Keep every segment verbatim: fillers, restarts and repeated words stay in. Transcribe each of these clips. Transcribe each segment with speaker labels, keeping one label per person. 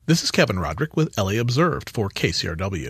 Speaker 1: This is Kevin Roderick with L A Observed for K C R W.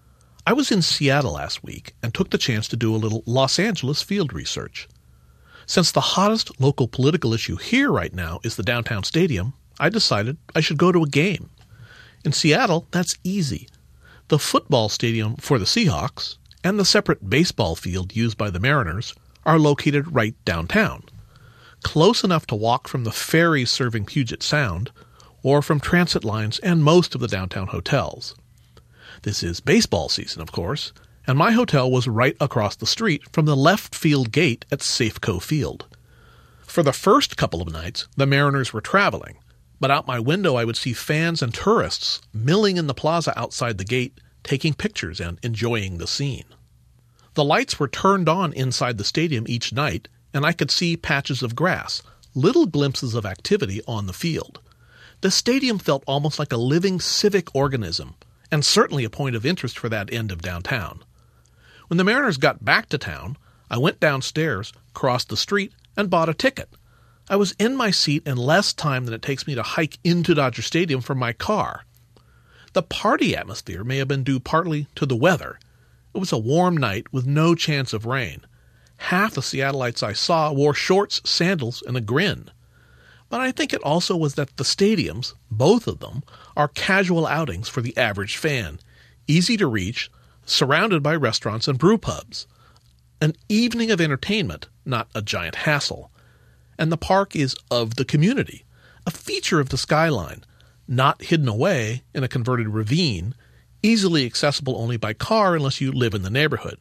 Speaker 1: I was in Seattle last week and took the chance to do a little Los Angeles field research. Since the hottest local political issue here right now is the downtown stadium, I decided I should go to a game. In Seattle, that's easy. The football stadium for the Seahawks and the separate baseball field used by the Mariners are located right downtown, close enough to walk from the ferries serving Puget Sound or from transit lines and most of the downtown hotels. This is baseball season, of course, and my hotel was right across the street from the left field gate at Safeco Field. For the first couple of nights, the Mariners were traveling, but out my window I would see fans and tourists milling in the plaza outside the gate, taking pictures and enjoying the scene. The lights were turned on inside the stadium each night, and I could see patches of grass, little glimpses of activity on the field. The stadium felt almost like a living civic organism, and certainly a point of interest for that end of downtown. When the Mariners got back to town, I went downstairs, crossed the street, and bought a ticket. I was in my seat in less time than it takes me to hike into Dodger Stadium from my car. The party atmosphere may have been due partly to the weather. It was a warm night with no chance of rain. Half the Seattleites I saw wore shorts, sandals, and a grin. But I think it also was that the stadiums, both of them, are casual outings for the average fan, easy to reach, surrounded by restaurants and brew pubs. An evening of entertainment, not a giant hassle. And the park is of the community, a feature of the skyline, not hidden away in a converted ravine, easily accessible only by car unless you live in the neighborhood.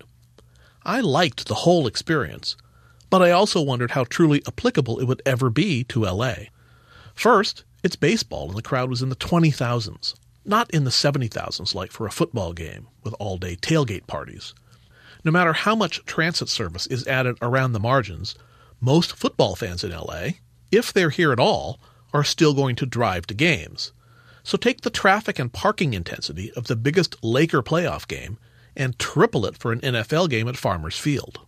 Speaker 1: I liked the whole experience, but I also wondered how truly applicable it would ever be to L A. First, it's baseball and the crowd was in the twenty thousands, not in the seventy thousands like for a football game with all-day tailgate parties. No matter how much transit service is added around the margins, most football fans in L A, if they're here at all, are still going to drive to games. So take the traffic and parking intensity of the biggest Laker playoff game and triple it for an N F L game at Farmers Field.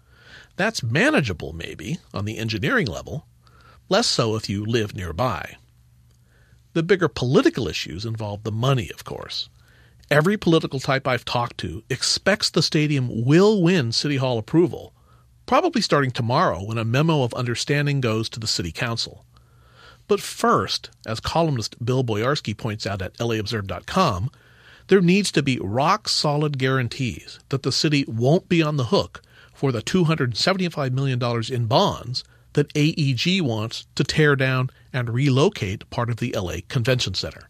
Speaker 1: That's manageable, maybe, on the engineering level, less so if you live nearby. The bigger political issues involve the money, of course. Every political type I've talked to expects the stadium will win City Hall approval, probably starting tomorrow when a memo of understanding goes to the City Council. But first, as columnist Bill Boyarsky points out at L A Observed dot com, there needs to be rock-solid guarantees that the city won't be on the hook for the two hundred seventy-five million dollars in bonds that A E G wants to tear down and relocate part of the L A Convention Center.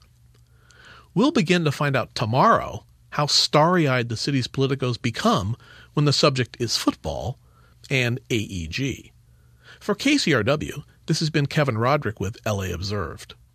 Speaker 1: We'll begin to find out tomorrow how starry-eyed the city's politicos become when the subject is football and A E G. For K C R W, this has been Kevin Roderick with L A Observed.